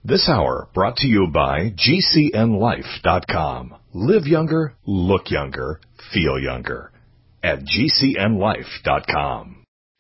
This hour brought to you by GCNLife.com. Live younger, look younger, feel younger at GCNLife.com.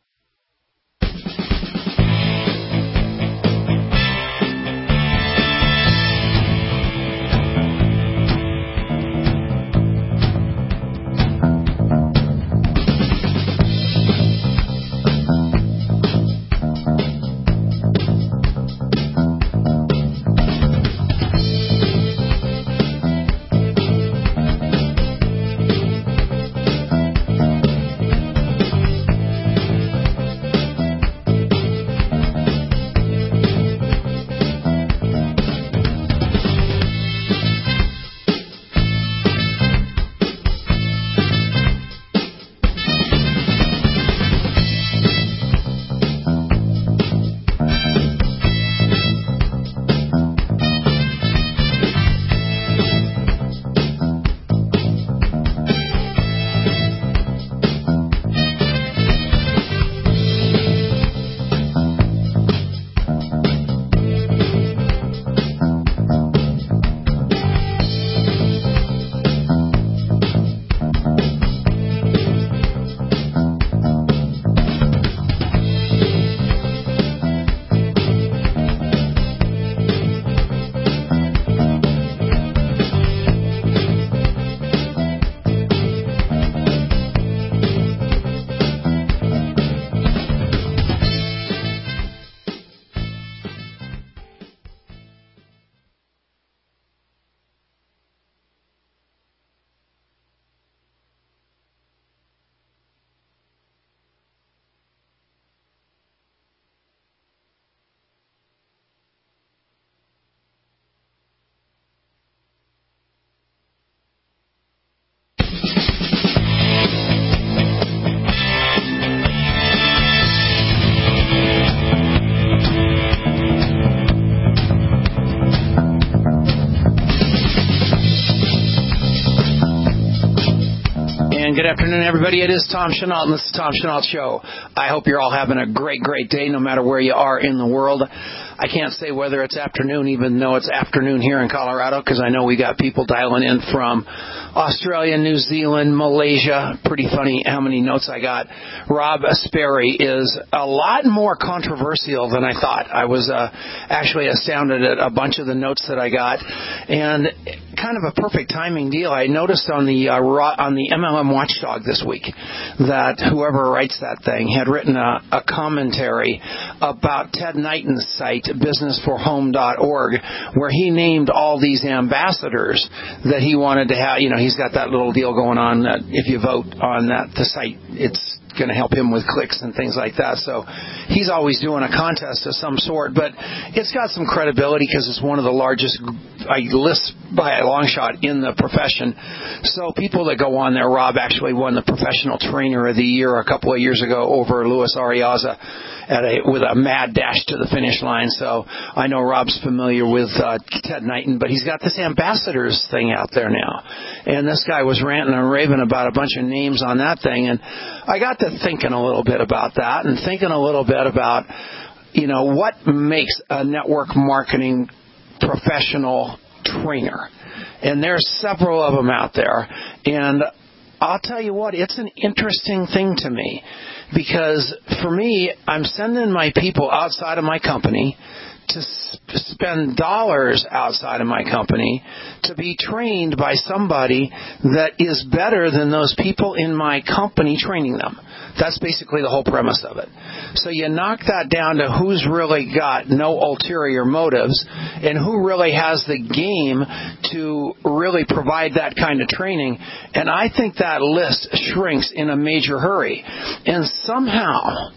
Good afternoon, everybody. It is Tom Chenault, and this is Tom Chenault Show. I hope you're all having a great, great day, no matter where you are in the world. I can't say whether it's afternoon, even though it's afternoon here in Colorado, because I know we got people dialing in from Australia, New Zealand, Malaysia. Pretty funny how many notes I got. Rob Sperry is a lot more controversial than I thought. I was actually astounded at a bunch of the notes that I got, and kind of a perfect timing deal. I noticed on the MLM Watchdog this week that whoever writes that thing had written a commentary about Ted Knighton's site, businessforhome.org, where he named all these ambassadors that he wanted to have. You know, he's got that little deal going on that if you vote on the site, it's going to help him with clicks and things like that. So he's always doing a contest of some sort, but it's got some credibility because it's one of the largest lists by a long shot in the profession. So people that go on there, Rob actually won the Professional Trainer of the Year a couple of years ago over Luis Ariaza with a mad dash to the finish line. So I know Rob's familiar with Ted Knighton, but he's got this ambassadors thing out there now. And this guy was ranting and raving about a bunch of names on that thing. And I got to thinking a little bit about that and thinking a little bit about, you know, what makes a network marketing professional trainer. And there's several of them out there. And I'll tell you what, it's an interesting thing to me. Because for me, I'm sending my people outside of my company to spend dollars outside of my company to be trained by somebody that is better than those people in my company training them. That's basically the whole premise of it. So you knock that down to who's really got no ulterior motives and who really has the game to really provide that kind of training. And I think that list shrinks in a major hurry. And somehow,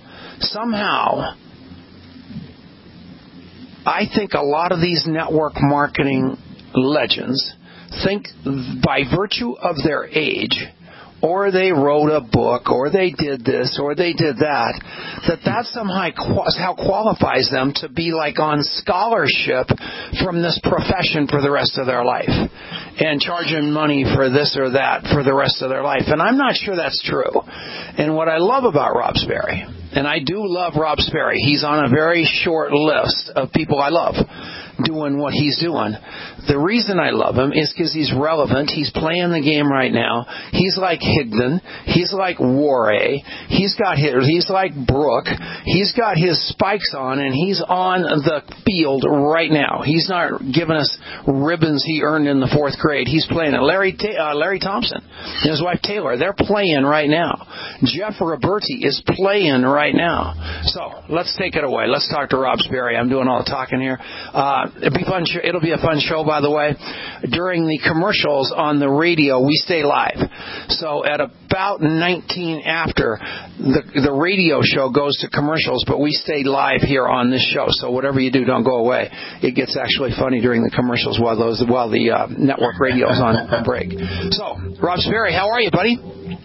I think a lot of these network marketing legends think by virtue of their age, or they wrote a book, or they did this, or they did that, that somehow qualifies them to be like on scholarship from this profession for the rest of their life and charging money for this or that for the rest of their life. And I'm not sure that's true. And what I love about Rob Sperry, and I do love Rob Sperry, he's on a very short list of people I love. doing what he's doing. The reason I love him is because he's relevant. He's playing the game right now. He's like Higdon. He's like Warray. He's like Brooke. He's got his spikes on, and he's on the field right now. He's not giving us ribbons he earned in the 4th grade. He's playing it. Larry Thompson and his wife Taylor, they're playing right now. Jeff Roberti is playing right now. So let's take it away. Let's talk to Rob Sperry. I'm doing all the talking here. It'll be fun. It'll be a fun show, by the way. During the commercials on the radio, we stay live. So at about 19 after, the radio show goes to commercials, but we stay live here on this show. So whatever you do, don't go away. It gets actually funny during the commercials while the network radio is on break. So, Rob Sperry, how are you, buddy?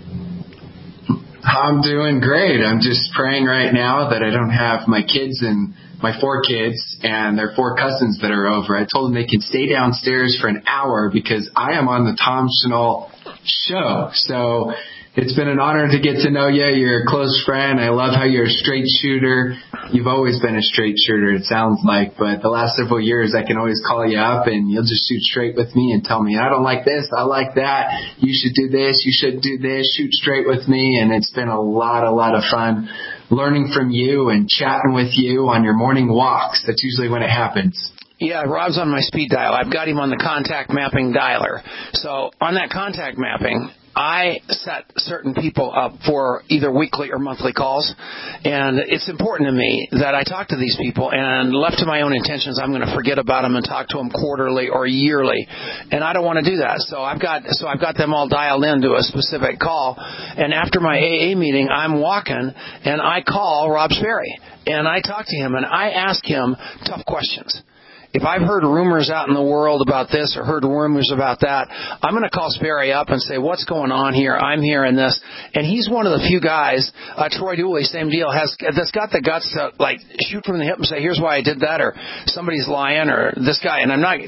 I'm doing great. I'm just praying right now that I don't have my kids and my 4 kids and their 4 cousins that are over. I told them they can stay downstairs for an hour because I am on the Tom Chenault show. So it's been an honor to get to know you. You're a close friend. I love how you're a straight shooter. You've always been a straight shooter, it sounds like. But the last several years, I can always call you up and you'll just shoot straight with me and tell me, I don't like this, I like that. You should do this, you should do this. Shoot straight with me. And it's been a lot of fun learning from you and chatting with you on your morning walks. That's usually when it happens. Yeah, Rob's on my speed dial. I've got him on the contact mapping dialer. So on that contact mapping, I set certain people up for either weekly or monthly calls, and it's important to me that I talk to these people, and left to my own intentions, I'm going to forget about them and talk to them quarterly or yearly, and I don't want to do that. So I've got them all dialed into a specific call, and after my AA meeting, I'm walking, and I call Rob Sperry, and I talk to him, and I ask him tough questions. If I've heard rumors out in the world about this or heard rumors about that, I'm going to call Sperry up and say, what's going on here? I'm hearing this. And he's one of the few guys, Troy Dooley, same deal, that's got the guts to like shoot from the hip and say, here's why I did that, or somebody's lying, or this guy. And I'm not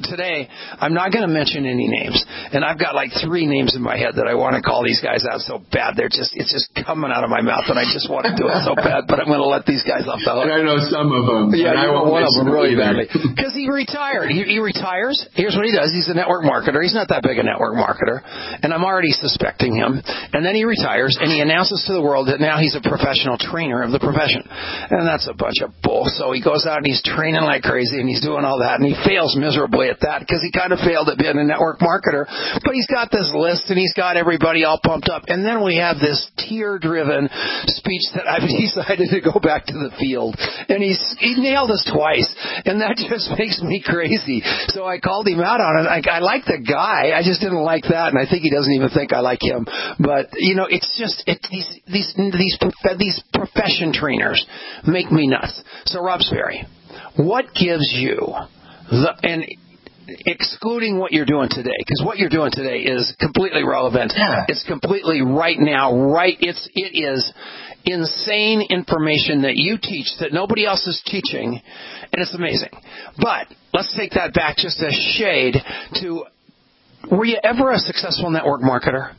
going to mention any names. And I've got like 3 names in my head that I want to call these guys out so bad. It's just coming out of my mouth, and I just want to do it so bad. But I'm going to let these guys off the hook. And I know some of them. Yeah, I won't one of them really badly. Because he retired. He retires. Here's what he does. He's a network marketer. He's not that big a network marketer. And I'm already suspecting him. And then he retires, and he announces to the world that now he's a professional trainer of the profession. And that's a bunch of bull. So he goes out and he's training like crazy, and he's doing all that. And he fails miserably at that because he kind of failed at being a network marketer. But he's got this list, and he's got everybody all pumped up. And then we have this tear-driven speech that I've decided to go back to the field. And he nailed us twice. And that just makes me crazy. So I called him out on it. I like the guy. I just didn't like that, and I think he doesn't even think I like him. But it's just these profession trainers make me nuts. So Rob Sperry, what gives you and excluding what you're doing today, because what you're doing today is completely relevant. Yeah. It's completely right now. It is insane information that you teach that nobody else is teaching, and it's amazing. But let's take that back just a shade to, were you ever a successful network marketer?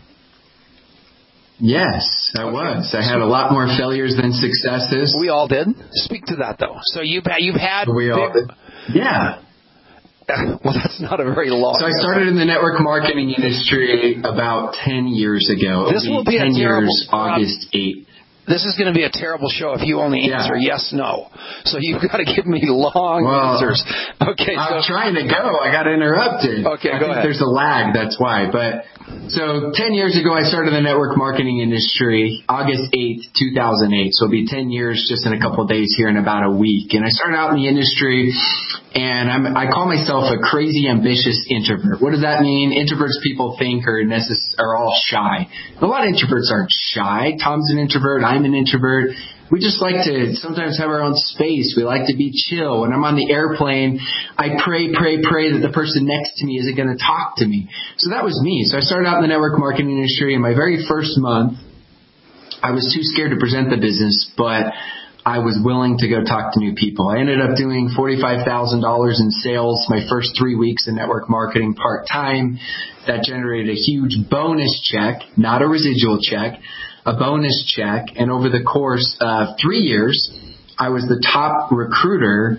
Yes, I was. I had a lot more failures than successes. We all did. Speak to that, though. So you've had we all did. Yeah. Well, that's not a very long. So I started in the network marketing industry about 10 years ago. This will be 10 a terrible, years, August 8th. This is going to be a terrible show if you only answer yes, no. So you've got to give me long answers. Okay. I'm trying to go. I got interrupted. Okay, go ahead. There's a lag, that's why. But so 10 years ago, I started the network marketing industry, August 8th, 2008. So it'll be 10 years just in a couple of days here in about a week. And I started out in the industry, and I call myself a crazy ambitious introvert. What does that mean? Introverts people think are all shy. A lot of introverts aren't shy. Tom's an introvert. I'm an introvert. We just like to sometimes have our own space. We like to be chill. When I'm on the airplane, I pray that the person next to me isn't going to talk to me. So that was me. So I started out in the network marketing industry. In my very first month, I was too scared to present the business, but I was willing to go talk to new people. I ended up doing $45,000 in sales my first 3 weeks in network marketing part-time. That generated a huge bonus check, not a residual check, a bonus check. And over the course of 3 years, I was the top recruiter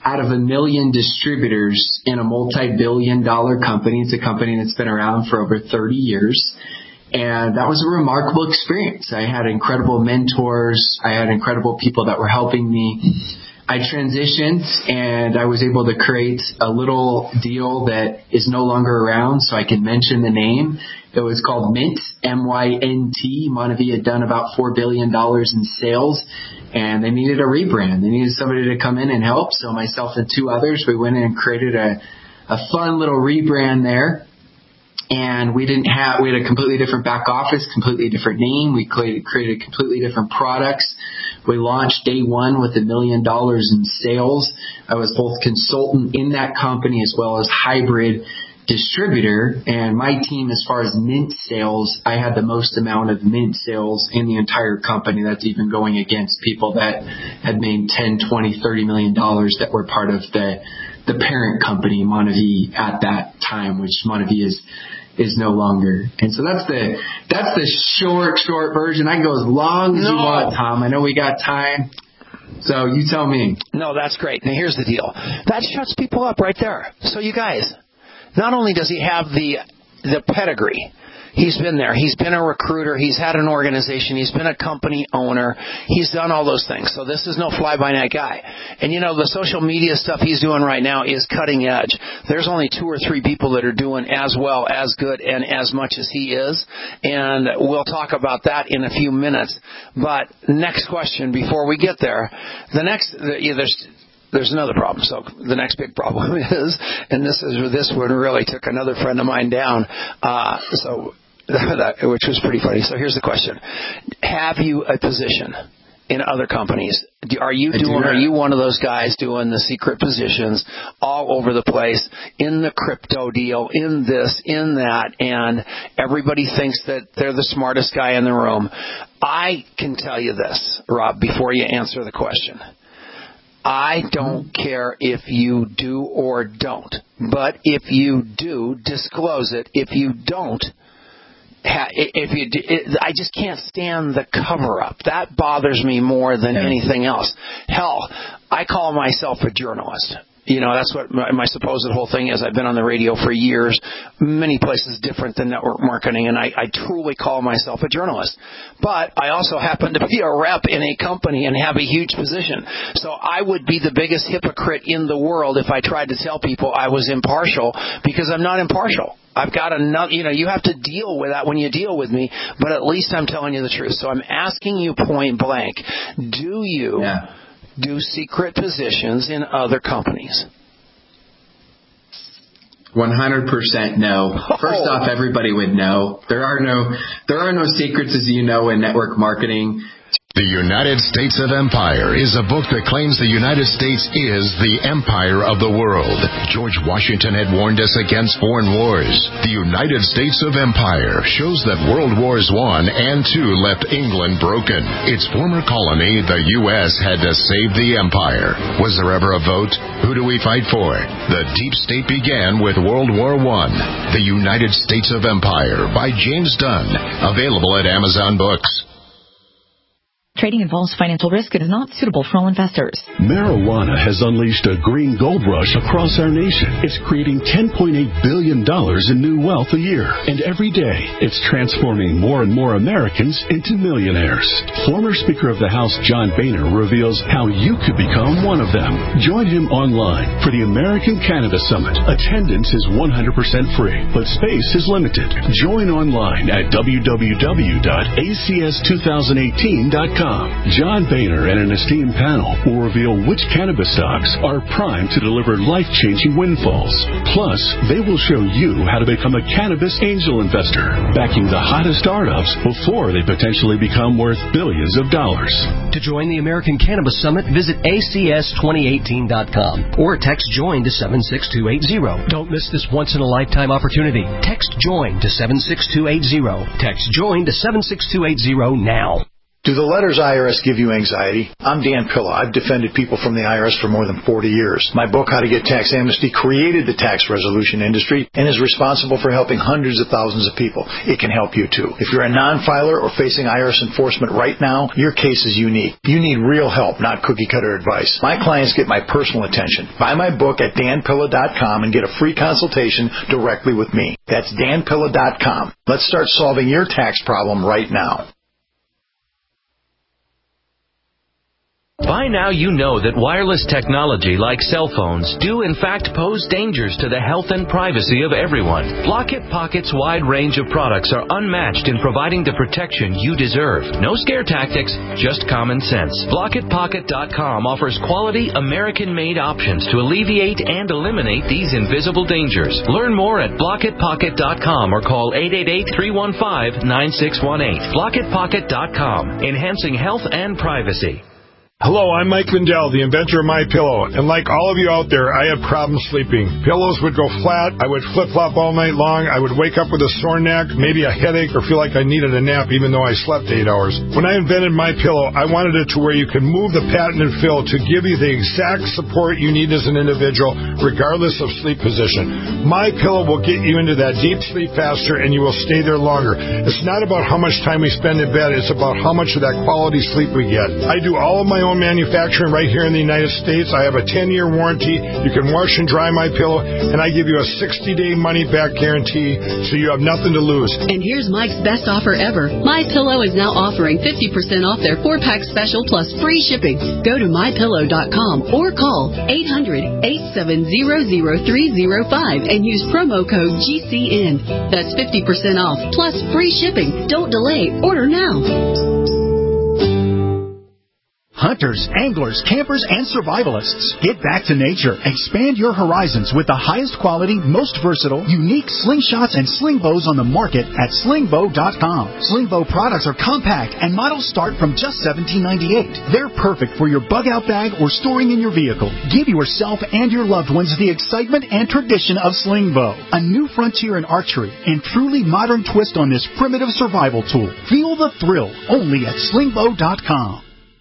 out of 1 million distributors in a multi-billion-dollar company. It's a company that's been around for over 30 years. And that was a remarkable experience. I had incredible mentors. I had incredible people that were helping me. I transitioned and I was able to create a little deal that is no longer around, so I can mention the name. It was called Mint, M-Y-N-T. Monavie had done about $4 billion in sales, and they needed a rebrand. They needed somebody to come in and help. So myself and 2 others, we went in and created a fun little rebrand there. And we had a completely different back office, completely different name. We created completely different products. We launched day one with $1 million in sales. I was both consultant in that company as well as hybrid distributor. And my team, as far as Mint sales, I had the most amount of Mint sales in the entire company. That's even going against people that had made $10, $20, $30 million that were part of the parent company, Monavie, at that time, which Monavie is no longer. And so that's the short version. I can go as long as you want, Tom. I know we got time, so you tell me. No, that's great. Now here's the deal. That shuts people up right there. So you guys, not only does he have the pedigree, he's been there. He's been a recruiter. He's had an organization. He's been a company owner. He's done all those things. So this is no fly-by-night guy. And, the social media stuff he's doing right now is cutting edge. There's only 2 or 3 people that are doing as well, as good, and as much as he is. And we'll talk about that in a few minutes. But next question before we get there. There's another problem. So the next big problem is, and this one really took another friend of mine down. Which was pretty funny. So here's the question: have you a position in other companies? Are you one of those guys doing the secret positions all over the place, in the crypto deal, in this, in that, and everybody thinks that they're the smartest guy in the room? I can tell you this, Rob, before you answer the question. I don't care if you do or don't, but if you do, disclose it. If you don't, I just can't stand the cover-up. That bothers me more than anything else. Hell, I call myself a journalist. That's what my supposed whole thing is. I've been on the radio for years, many places different than network marketing, and I truly call myself a journalist. But I also happen to be a rep in a company and have a huge position. So I would be the biggest hypocrite in the world if I tried to tell people I was impartial, because I'm not impartial. I've got another, you have to deal with that when you deal with me, but at least I'm telling you the truth. So I'm asking you point blank, do you do secret positions in other companies? 100% no. First off, everybody would know. There are no secrets, as you know, in network marketing. The United States of Empire is a book that claims the United States is the empire of the world. George Washington had warned us against foreign wars. The United States of Empire shows that World Wars I and II left England broken. Its former colony, the U.S., had to save the empire. Was there ever a vote? Who do we fight for? The deep state began with World War I. The United States of Empire by James Dunn. Available at Amazon Books. Trading involves financial risk and is not suitable for all investors. Marijuana has unleashed a green gold rush across our nation. It's creating $10.8 billion in new wealth a year. And every day, it's transforming more and more Americans into millionaires. Former Speaker of the House John Boehner reveals how you could become one of them. Join him online for the American Cannabis Summit. Attendance is 100% free, but space is limited. Join online at www.acs2018.com. John Boehner and an esteemed panel will reveal which cannabis stocks are primed to deliver life-changing windfalls. Plus, they will show you how to become a cannabis angel investor, backing the hottest startups before they potentially become worth billions of dollars. To join the American Cannabis Summit, visit acs2018.com or text JOIN to 76280. Don't miss this once-in-a-lifetime opportunity. Text JOIN to 76280. Text JOIN to 76280 now. Do the letters IRS give you anxiety? I'm Dan Pilla. I've defended people from the IRS for more than 40 years. My book, How to Get Tax Amnesty, created the tax resolution industry and is responsible for helping hundreds of thousands of people. It can help you too. If you're a non-filer or facing IRS enforcement right now, your case is unique. You need real help, not cookie-cutter advice. My clients get my personal attention. Buy my book at danpilla.com and get a free consultation directly with me. That's danpilla.com. Let's start solving your tax problem right now. By now you know that wireless technology like cell phones do in fact pose dangers to the health and privacy of everyone. Blockit Pocket's wide range of products are unmatched in providing the protection you deserve. No scare tactics, just common sense. BlockitPocket.com offers quality American-made options to alleviate and eliminate these invisible dangers. Learn more at BlockitPocket.com or call 888-315-9618. BlockitPocket.com, enhancing health and privacy. Hello, I'm Mike Lindell, the inventor of MyPillow, and like all of you out there, I had problems sleeping. Pillows would go flat, I would flip-flop all night long, I would wake up with a sore neck, maybe a headache, or feel like I needed a nap even though I slept 8 hours. When I invented MyPillow, I wanted it to where you can move the patented fill to give you the exact support you need as an individual, regardless of sleep position. MyPillow will get you into that deep sleep faster, and you will stay there longer. It's not about how much time we spend in bed, it's about how much of that quality sleep we get. I do all of my own manufacturing right here in the United States. I have a 10-year warranty. You can wash and dry MyPillow, and I give you a 60-day money-back guarantee, so you have nothing to lose. And here's Mike's best offer ever. MyPillow is now offering 50% off their 4-pack special plus free shipping. Go to MyPillow.com or call 800-870-0305 and use promo code GCN. That's 50% off plus free shipping. Don't delay. Order now. Hunters, anglers, campers, and survivalists. Get back to nature. Expand your horizons with the highest quality, most versatile, unique slingshots and sling bows on the market at slingbow.com. Slingbow products are compact and models start from just $17.98. They're perfect for your bug out bag or storing in your vehicle. Give yourself and your loved ones the excitement and tradition of Slingbow, a new frontier in archery and truly modern twist on this primitive survival tool. Feel the thrill only at slingbow.com.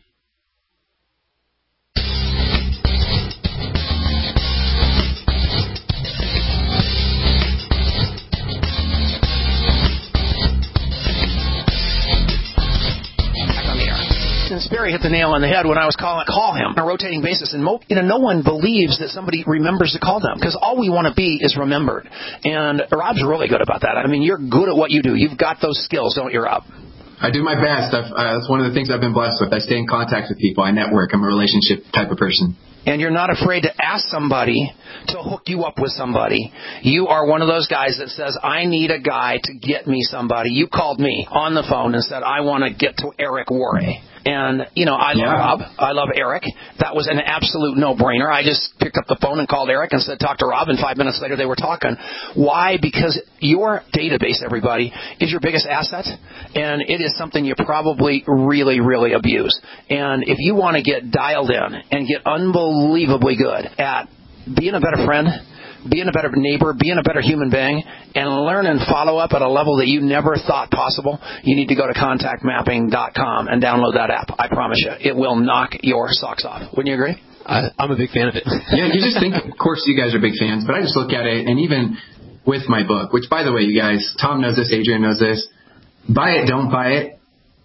Sperry hit the nail on the head when I was call him on a rotating basis. And no one believes that somebody remembers to call them, because all we want to be is remembered. And Rob's really good about that. I mean, you're good at what you do. You've got those skills, don't you, Rob? I do my best. That's one of the things I've been blessed with. I stay in contact with people. I network. I'm a relationship type of person. And you're not afraid to ask somebody to hook you up with somebody. You are one of those guys that says, I need a guy to get me somebody. You called me on the phone and said, I want to get to Eric Worre. And, I love Rob. I love Eric. That was an absolute no-brainer. I just picked up the phone and called Eric and said, talk to Rob, and 5 minutes later they were talking. Why? Because your database, everybody, is your biggest asset, and it is something you probably really, really abuse. And if you want to get dialed in and get unbelievably good at being a better friend, being a better neighbor, being a better human being, and learn and follow up at a level that you never thought possible, you need to go to contactmapping.com and download that app. I promise you, it will knock your socks off. Wouldn't you agree? I'm a big fan of it. Yeah, you just think, of course, you guys are big fans, but I just look at it, and even with my book, which, by the way, you guys, Tom knows this, Adrian knows this, buy it, don't buy it.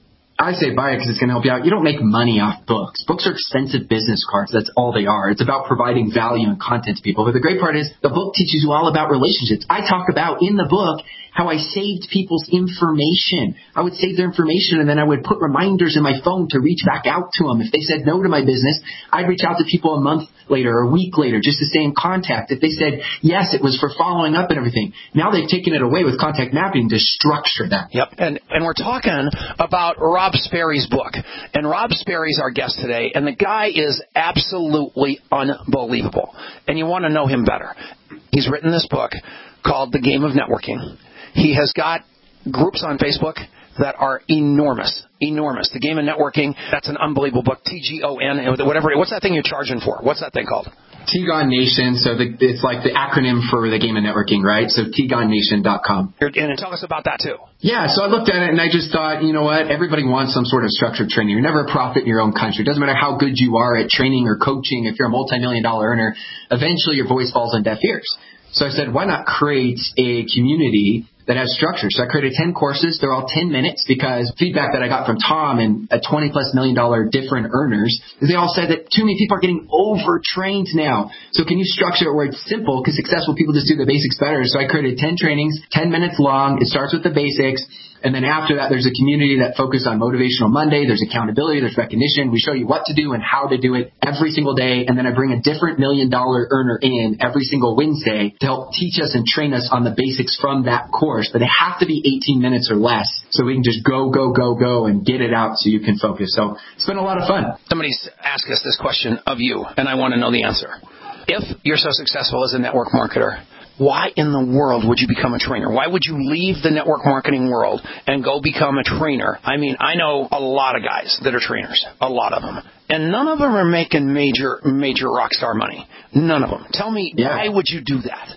I say buy it because it's going to help you out. You don't make money off books. Books are expensive business cards. That's all they are. It's about providing value and content to people. But the great part is the book teaches you all about relationships. I talk about in the book how I saved people's information. I would save their information, and then I would put reminders in my phone to reach back out to them. If they said no to my business, I'd reach out to people a month later or a week later just to stay in contact. If they said yes, it was for following up and everything. Now they've taken it away with contact mapping to structure that. Yep, and we're talking about Rob Sperry's book. And Rob Sperry's our guest today, and the guy is absolutely unbelievable. And you want to know him better. He's written this book called The Game of Networking. He has got groups on Facebook that are enormous. Enormous. The Game of Networking, that's an unbelievable book. TGON, whatever. What's that thing you're charging for? What's that thing called? T-GON Nation, so it's like the acronym for the game of networking, right? So TGONNation.com. And tell us about that, too. Yeah, so I looked at it and I just thought, you know what? Everybody wants some sort of structured training. You're never a prophet in your own country. It doesn't matter how good you are at training or coaching. If you're a multi-million-dollar earner, eventually your voice falls on deaf ears. So I said, why not create a community that has structure? So I created 10 courses. They're all 10 minutes because feedback that I got from Tom and a $20+ million different earners is they all said that too many people are getting overtrained now. So can you structure it where it's simple? Because successful people just do the basics better. So I created 10 trainings, 10 minutes long. It starts with the basics. And then after that, there's a community that focuses on Motivational Monday. There's accountability. There's recognition. We show you what to do and how to do it every single day. And then I bring a different $1 million earner in every single Wednesday to help teach us and train us on the basics from that course. But they have to be 18 minutes or less so we can just go and get it out so you can focus. So it's been a lot of fun. Somebody's asked us this question of you, and I want to know the answer. If you're so successful as a network marketer, why in the world would you become a trainer? Why would you leave the network marketing world and go become a trainer? I mean, I know a lot of guys that are trainers, a lot of them. And none of them are making major rock star money. None of them. Tell me, why would you do that?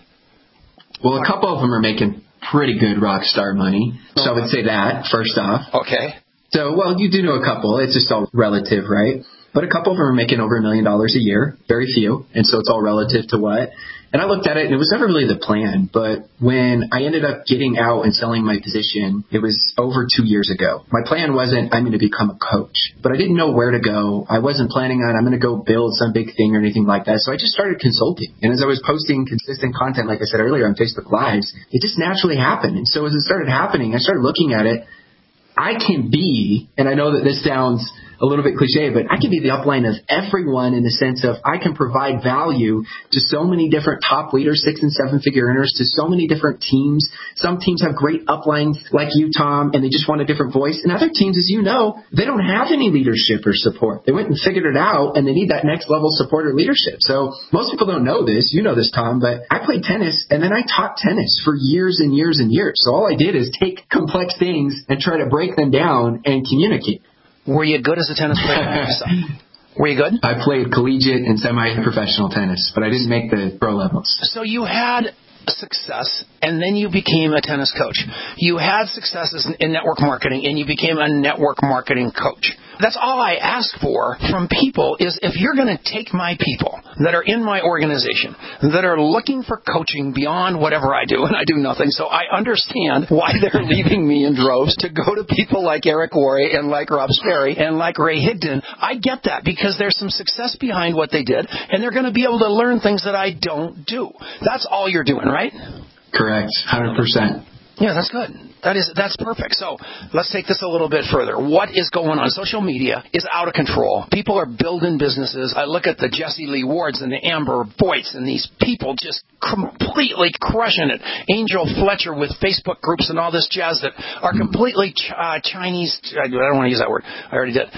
Well, a couple of them are making pretty good rock star money. So I would say that, first off. Okay. So, well, you do know a couple. It's just all relative, right? But a couple of them are making over $1 million a year. Very few. And so it's all relative to what? And I looked at it, and it was never really the plan. But when I ended up getting out and selling my position, it was over 2 years ago. My plan wasn't, I'm going to become a coach. But I didn't know where to go. I wasn't planning on, I'm going to go build some big thing or anything like that. So I just started consulting. And as I was posting consistent content, like I said earlier, on Facebook Lives, it just naturally happened. And so as it started happening, I started looking at it. I can be, and I know that this sounds a little bit cliche, but I can be the upline of everyone in the sense of I can provide value to so many different top leaders, 6- and 7-figure earners, to so many different teams. Some teams have great uplines like you, Tom, and they just want a different voice. And other teams, as you know, they don't have any leadership or support. They went and figured it out, and they need that next level support or leadership. So most people don't know this. You know this, Tom, but I played tennis, and then I taught tennis for years and years and years. So all I did is take complex things and try to break them down and communicate. Were you good as a tennis player? Were you good? I played collegiate and semi-professional tennis, but I didn't make the pro levels. So you had success, and then you became a tennis coach. You had successes in network marketing, and you became a network marketing coach. That's all I ask for from people is if you're going to take my people that are in my organization, that are looking for coaching beyond whatever I do, and I do nothing, so I understand why they're leaving me in droves to go to people like Eric Worre and like Rob Sperry and like Ray Higdon. I get that because there's some success behind what they did, and they're going to be able to learn things that I don't do. That's all you're doing, right? Correct. 100%. Yeah, that's good. That's perfect. So let's take this a little bit further. What is going on? Social media is out of control. People are building businesses. I look at the Jesse Lee Wards and the Amber Boyts and these people just completely crushing it. Angel Fletcher with Facebook groups and all this jazz that are completely Chinese. I don't want to use that word. I already did.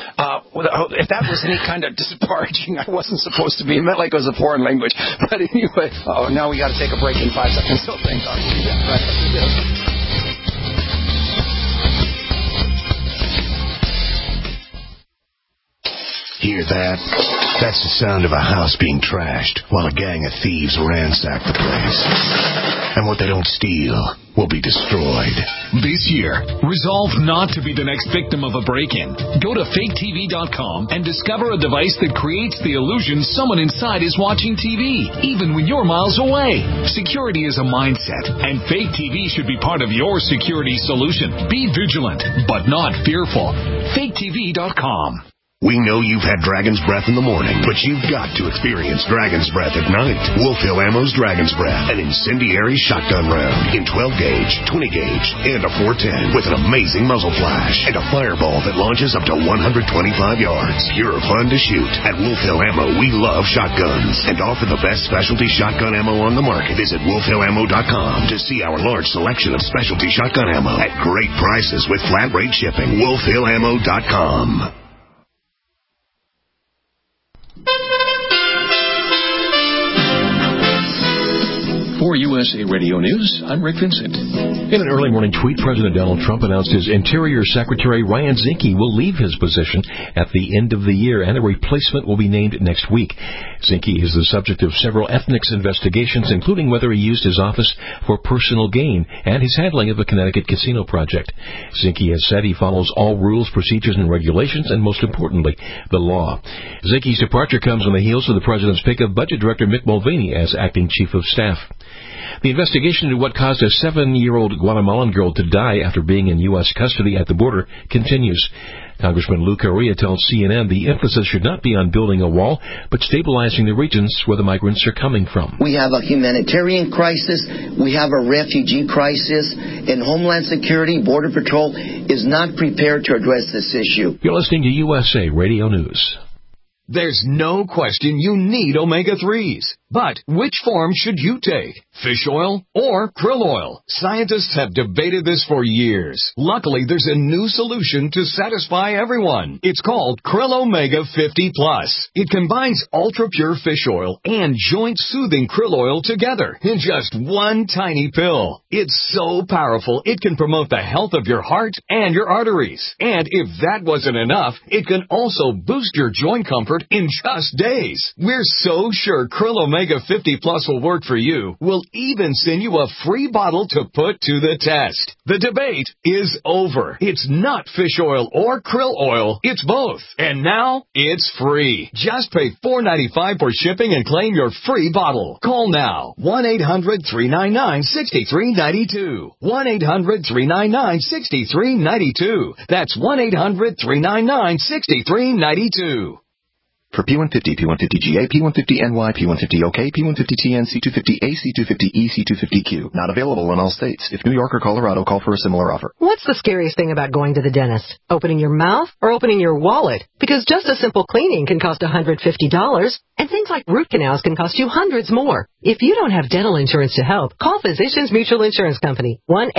If that was any kind of disparaging, I wasn't supposed to be. It meant like it was a foreign language. But anyway, now we got to take a break in 5 seconds. So thank God. Yeah, right. Let's do this. Hear that? That's the sound of a house being trashed while a gang of thieves ransack the place. And what they don't steal will be destroyed. This year, resolve not to be the next victim of a break-in. Go to faketv.com and discover a device that creates the illusion someone inside is watching TV, even when you're miles away. Security is a mindset, and Fake TV should be part of your security solution. Be vigilant, but not fearful. faketv.com. We know you've had Dragon's Breath in the morning, but you've got to experience Dragon's Breath at night. Wolf Hill Ammo's Dragon's Breath, an incendiary shotgun round in 12-gauge, 20-gauge, and a 410 with an amazing muzzle flash and a fireball that launches up to 125 yards. Pure fun to shoot. At Wolf Hill Ammo, we love shotguns and offer the best specialty shotgun ammo on the market. Visit wolfhillammo.com to see our large selection of specialty shotgun ammo at great prices with flat rate shipping. wolfhillammo.com. For USA Radio News, I'm Rick Vincent. In an early morning tweet, President Donald Trump announced his Interior Secretary Ryan Zinke will leave his position at the end of the year, and a replacement will be named next week. Zinke is the subject of several ethics investigations, including whether he used his office for personal gain and his handling of the Connecticut casino project. Zinke has said he follows all rules, procedures, and regulations, and most importantly, the law. Zinke's departure comes on the heels of the president's pick of Budget Director Mick Mulvaney as acting chief of staff. The investigation into what caused a 7-year-old Guatemalan girl to die after being in U.S. custody at the border continues. Congressman Lou Correa tells CNN the emphasis should not be on building a wall, but stabilizing the regions where the migrants are coming from. We have a humanitarian crisis, we have a refugee crisis, and Homeland Security, Border Patrol is not prepared to address this issue. You're listening to USA Radio News. There's no question you need omega-3s. But which form should you take? Fish oil or krill oil? Scientists have debated this for years. Luckily, there's a new solution to satisfy everyone. It's called Krill Omega 50 Plus. It combines ultra-pure fish oil and joint-soothing krill oil together in just one tiny pill. It's so powerful, it can promote the health of your heart and your arteries. And if that wasn't enough, it can also boost your joint comfort in just days. We're so sure Krill Omega 50 Plus will work for you. We'll even send you a free bottle to put to the test. The debate is over. It's not fish oil or krill oil. It's both. And now it's free. Just pay $4.95 for shipping and claim your free bottle. Call now. 1-800-399-6392. 1-800-399-6392. That's 1-800-399-6392. For P150, P150GA, P150NY, P150OK, P150TN, C250A, C250E, C250Q. Not available in all states. If New York or Colorado, call for a similar offer. What's the scariest thing about going to the dentist? Opening your mouth or opening your wallet? Because just a simple cleaning can cost $150, and things like root canals can cost you hundreds more. If you don't have dental insurance to help, call Physicians Mutual Insurance Company,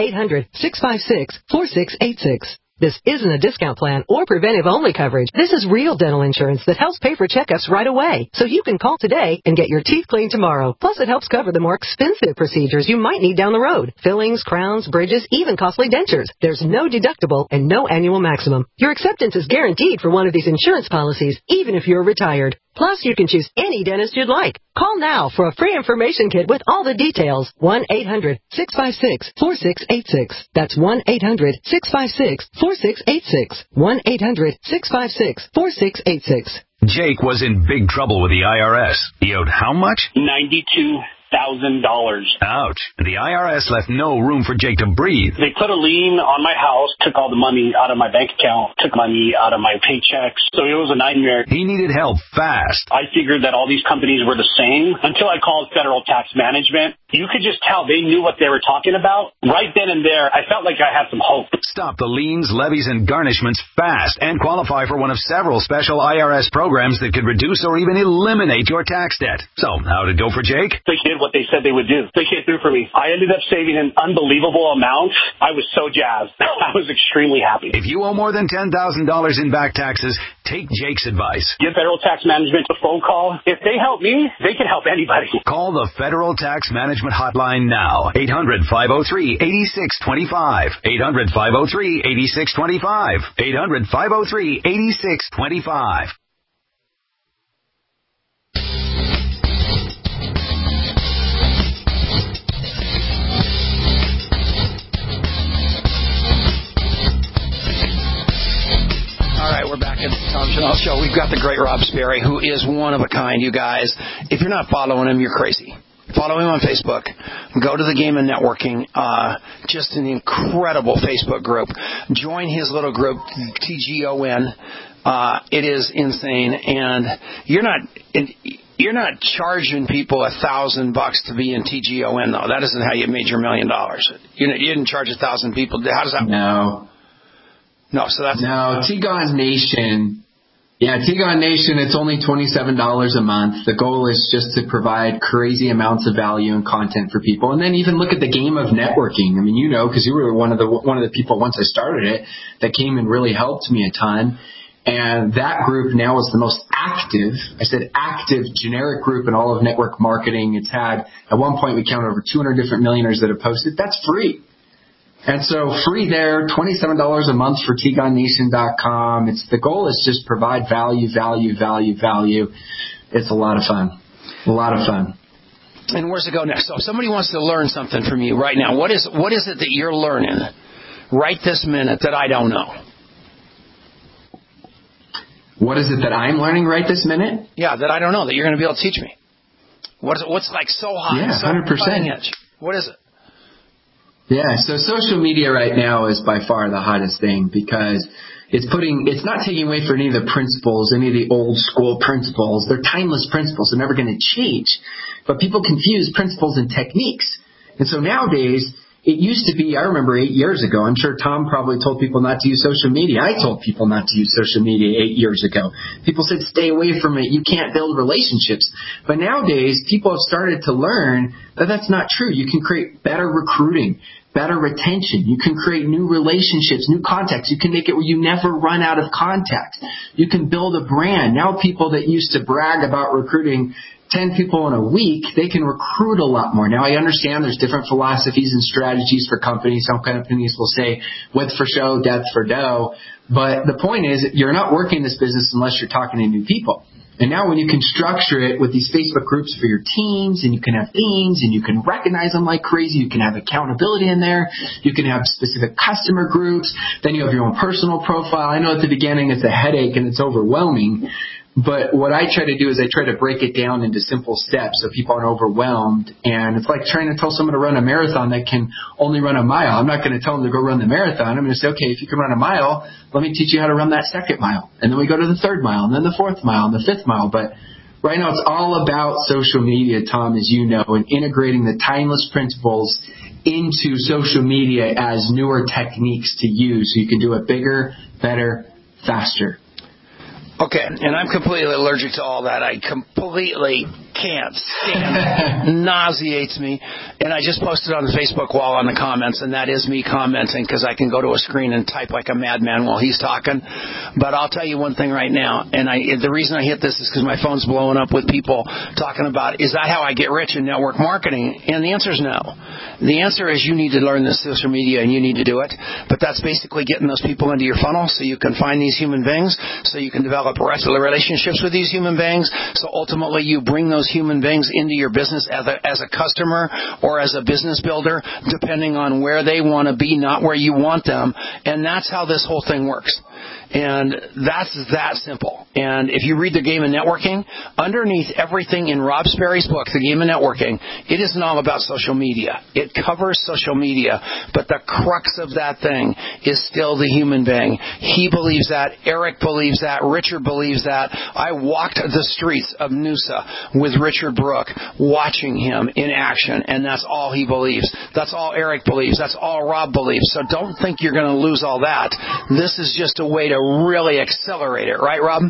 1-800-656-4686. This isn't a discount plan or preventive-only coverage. This is real dental insurance that helps pay for checkups right away. So you can call today and get your teeth cleaned tomorrow. Plus, it helps cover the more expensive procedures you might need down the road. Fillings, crowns, bridges, even costly dentures. There's no deductible and no annual maximum. Your acceptance is guaranteed for one of these insurance policies, even if you're retired. Plus, you can choose any dentist you'd like. Call now for a free information kit with all the details. 1-800-656-4686. That's 1-800-656-4686. 1-800-656-4686. Jake was in big trouble with the IRS. He owed how much? $92,000. Ouch. The IRS left no room for Jake to breathe. They put a lien on my house, took all the money out of my bank account, took money out of my paychecks. So it was a nightmare. He needed help fast. I figured that all these companies were the same until I called Federal Tax Management. You could just tell they knew what they were talking about. Right then and there, I felt like I had some hope. Stop the liens, levies, and garnishments fast and qualify for one of several special IRS programs that could reduce or even eliminate your tax debt. So, how'd it go for Jake? They did what they said they would do. They came through for me. I ended up saving an unbelievable amount. I was so jazzed. I was extremely happy. If you owe more than $10,000 in back taxes, take Jake's advice. Give Federal Tax Management a phone call. If they help me, they can help anybody. Call the Federal Tax Management Hotline now. 800-503-8625. 800-503-8625. 800-503-8625. All right, we're back at the Tom Chanel Show. We've got the great Rob Sperry, who is one of a kind, you guys. If you're not following him, you're crazy. Follow him on Facebook. Go to the Game of Networking. Just an incredible Facebook group. Join his little group, TGON. It is insane, and you're not charging people $1,000 to be in TGON though. That isn't how you made your $1 million. You didn't charge 1,000 people. How does that work? No, so that's... No, TGON Nation. Yeah, TGON Nation, it's only $27 a month. The goal is just to provide crazy amounts of value and content for people. And then even look at the game of networking. I mean, you know, because you were one of the people once I started it that came and really helped me a ton. And that group now is the most active, generic group in all of network marketing. It's had, at one point we counted over 200 different millionaires that have posted. That's free. And so free there, $27 a month for TGonNation.com. The goal is just provide value. It's a lot of fun. And where's it go next? So if somebody wants to learn something from you right now, what is it that you're learning right this minute that I don't know? What is it that I'm learning right this minute? Yeah, that I don't know, that you're going to be able to teach me. What's like so hot? Yeah, 100%. So cutting edge? What is it? Yeah, so social media right now is by far the hottest thing because it's not taking away from any of the principles, any of the old school principles. They're timeless principles. They're never going to change. But people confuse principles and techniques. And so nowadays, it used to be, I remember 8 years ago, I'm sure Tom probably told people not to use social media. I told people not to use social media 8 years ago. People said, stay away from it. You can't build relationships. But nowadays, people have started to learn that that's not true. You can create better recruiting, better retention. You can create new relationships, new contacts. You can make it where you never run out of contacts. You can build a brand. Now people that used to brag about recruiting 10 people in a week, they can recruit a lot more. Now, I understand there's different philosophies and strategies for companies. Some companies will say width for show, depth for dough. But the point is, you're not working this business unless you're talking to new people. And now when you can structure it with these Facebook groups for your teams, and you can have themes, and you can recognize them like crazy, you can have accountability in there, you can have specific customer groups, then you have your own personal profile. I know at the beginning it's a headache and it's overwhelming. But what I try to do is I try to break it down into simple steps so people aren't overwhelmed. And it's like trying to tell someone to run a marathon that can only run a mile. I'm not going to tell them to go run the marathon. I'm going to say, okay, if you can run a mile, let me teach you how to run that second mile. And then we go to the third mile, and then the fourth mile, and the fifth mile. But right now it's all about social media, Tom, as you know, and integrating the timeless principles into social media as newer techniques to use so you can do it bigger, better, faster. Okay, and I'm completely allergic to all that. I completely can't stand it. Nauseates me. And I just posted on the Facebook wall on the comments, and that is me commenting because I can go to a screen and type like a madman while he's talking. But I'll tell you one thing right now, and the reason I hit this is because my phone's blowing up with people talking about, is that how I get rich in network marketing? And the answer is no. The answer is you need to learn this social media, and you need to do it. But that's basically getting those people into your funnel so you can find these human beings, so you can develop relationships with these human beings, so ultimately you bring those human beings into your business as a customer or as a business builder, depending on where they want to be, not where you want them. And that's how this whole thing works. And that's that simple. And if you read The Game of Networking, underneath everything in Rob Sperry's book, The Game of Networking, it isn't all about social media. It covers social media, but the crux of that thing is still the human being. He believes that. Eric believes that. Richard believes that. I walked the streets of Noosa with Richard Brooke, watching him in action, and that's all he believes. That's all Eric believes. That's all Rob believes. So don't think you're going to lose all that. This is just a way to really accelerate it. Right, Rob?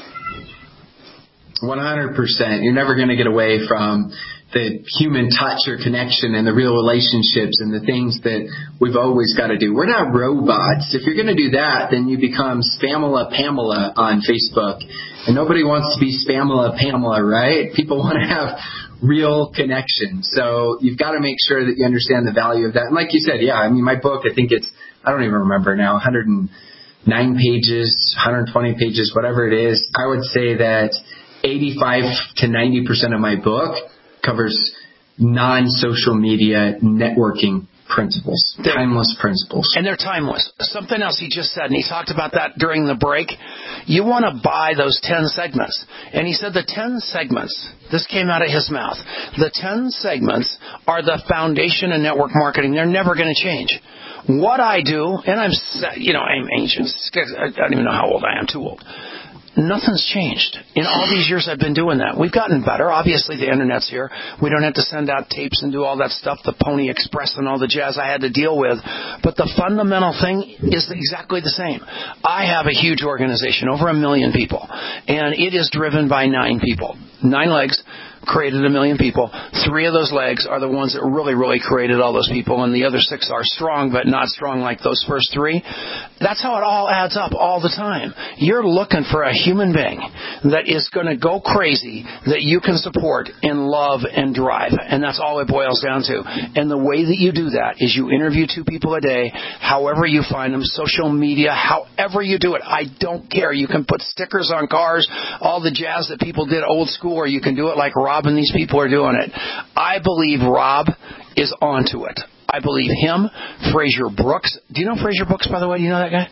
100%. You're never going to get away from the human touch or connection and the real relationships and the things that we've always got to do. We're not robots. If you're going to do that, then you become Spamela Pamela on Facebook. And nobody wants to be Spamela Pamela, right? People want to have real connection. So you've got to make sure that you understand the value of that. And like you said, yeah, I mean, my book, I think it's, I don't even remember now, 109 pages, 120 pages, whatever it is. I would say that 85 to 90% of my book covers non-social media networking principles, timeless principles. And they're timeless. Something else he just said, and he talked about that during the break. You want to buy those 10 segments. And he said the 10 segments, this came out of his mouth, the 10 segments are the foundation of network marketing. They're never going to change. What I do, and I'm ancient. I don't even know how old I am. Too old. Nothing's changed. In all these years I've been doing that. We've gotten better. Obviously, the Internet's here. We don't have to send out tapes and do all that stuff, the Pony Express and all the jazz I had to deal with. But the fundamental thing is exactly the same. I have a huge organization, over 1 million people, and it is driven by 9 people. 9 legs. created 1 million people. 3 of those legs are the ones that really, really created all those people, and the other 6 are strong, but not strong like those first 3. That's how it all adds up all the time. You're looking for a human being that is going to go crazy, that you can support and love and drive, and that's all it boils down to. And the way that you do that is you interview 2 people a day, however you find them, social media, however you do it. I don't care. You can put stickers on cars, all the jazz that people did old school, or you can do it like Rob and these people are doing it. I believe Rob is onto it. I believe him, Fraser Brooks. Do you know Fraser Brooks, by the way? Do you know that guy?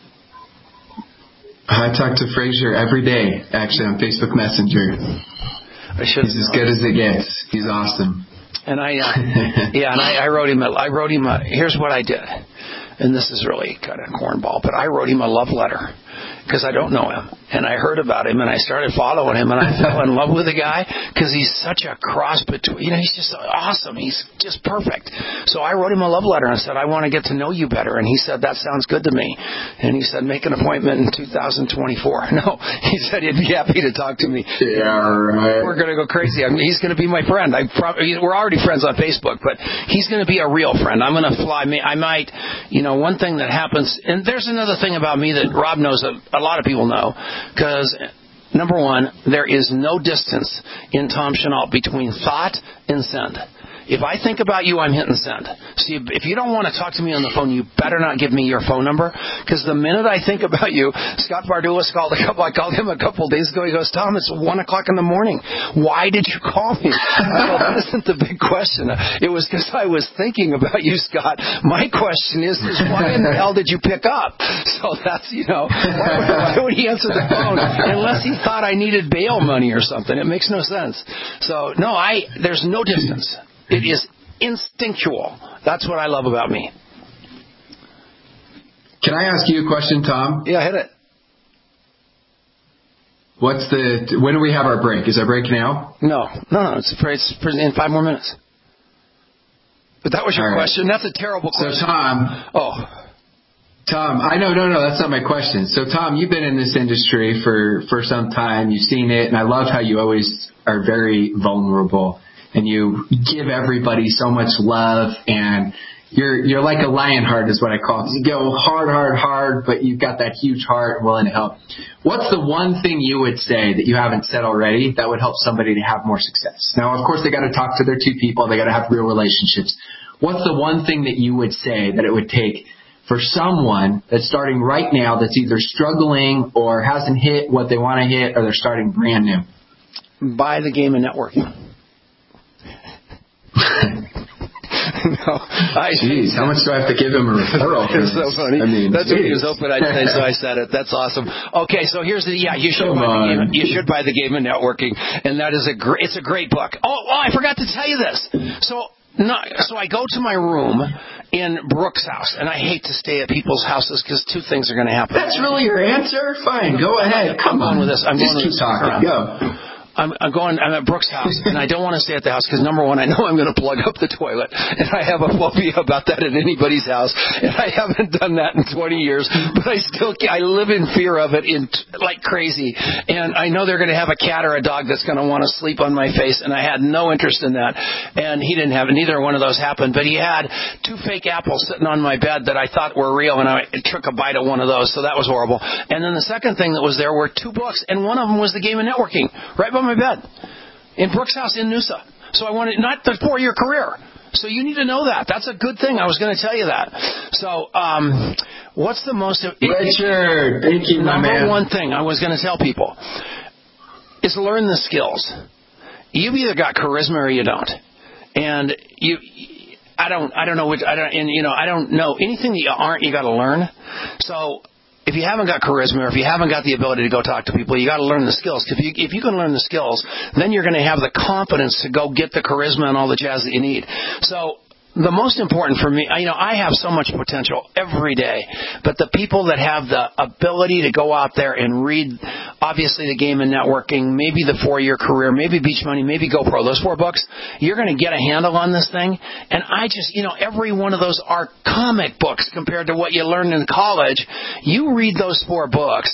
I talk to Fraser every day, actually, on Facebook Messenger. He's as good as it gets. He's awesome. And I wrote him. Here's what I did, and this is really kind of cornball, but I wrote him a love letter because I don't know him, and I heard about him, and I started following him, and I fell in love with the guy because he's such a cross between. He's just awesome. He's just perfect. So I wrote him a love letter and said, I want to get to know you better, and he said, that sounds good to me. And he said, make an appointment in 2024. No, he said he'd be happy to talk to me. Yeah, right. We're going to go crazy. He's going to be my friend. We're already friends on Facebook, but he's going to be a real friend. I'm going to fly. I might, one thing that happens, and there's another thing about me that Rob knows a lot of people know, because number one, there is no distance in Tom Chenault between thought and send. If I think about you, I'm hitting send. See, if you don't want to talk to me on the phone, you better not give me your phone number, because the minute I think about you, Scott Bardulis I called him a couple of days ago. He goes, Tom, it's 1:00 in the morning. Why did you call me? Well, that isn't the big question. It was because I was thinking about you, Scott. My question is why in the hell did you pick up? So that's, why would he answer the phone unless he thought I needed bail money or something? It makes no sense. So, no, there's no distance. It is instinctual. That's what I love about me. Can I ask you a question, Tom? Yeah, hit it. When do we have our break? Is our break now? No. It's in 5 more minutes. But that was your question. That's a terrible question. So, Tom, no, that's not my question. So, Tom, you've been in this industry for some time. You've seen it, and I love how you always are very vulnerable. And you give everybody so much love, and you're like a Lionheart is what I call it. You go hard, but you've got that huge heart and willing to help. What's the one thing you would say that you haven't said already that would help somebody to have more success? Now, of course, they got to talk to their 2 people. They got to have real relationships. What's the one thing that you would say that it would take for someone that's starting right now that's either struggling or hasn't hit what they want to hit, or they're starting brand new? Buy the game of networking. Jeez, how much do I have to give him a referral for this? So funny. That's what he was hoping I'd say, so I said it. That's awesome. Okay, so here's you should buy the game of networking, and that is it's a great book. Oh, I forgot to tell you this. So I go to my room in Brooks' house, and I hate to stay at people's houses because 2 things are going to happen. That's really your answer? Fine, go ahead. Come on with this. I'm just keep talking. Go. I'm at Brooks' house, and I don't want to stay at the house because, number one, I know I'm going to plug up the toilet, and I have a phobia about that at anybody's house, and I haven't done that in 20 years, but I live in fear of it like crazy, and I know they're going to have a cat or a dog that's going to want to sleep on my face, and I had no interest in that, and he didn't have it. Neither one of those happened, but he had 2 fake apples sitting on my bed that I thought were real, and I took a bite of one of those, so that was horrible. And then the second thing that was there were 2 books, and one of them was the game of networking, right by my bed in Brooks' house in Noosa. So I wanted not the 4-year career. So you need to know that. That's a good thing. I was going to tell you that. So what's the most Richard, thank you, my man. Number one thing I was going to tell people is learn the skills. You've either got charisma or you don't. And I don't know anything that you aren't, you got to learn. So if you haven't got charisma, or if you haven't got the ability to go talk to people, you got to learn the skills. If you can learn the skills, then you're going to have the confidence to go get the charisma and all the jazz that you need. So the most important for me, I have so much potential every day, but the people that have the ability to go out there and read, obviously the game and networking, maybe the 4-year career, maybe Beach Money, maybe GoPro, those 4 books, you're going to get a handle on this thing. And I just, every one of those are comic books compared to what you learned in college. You read those 4 books,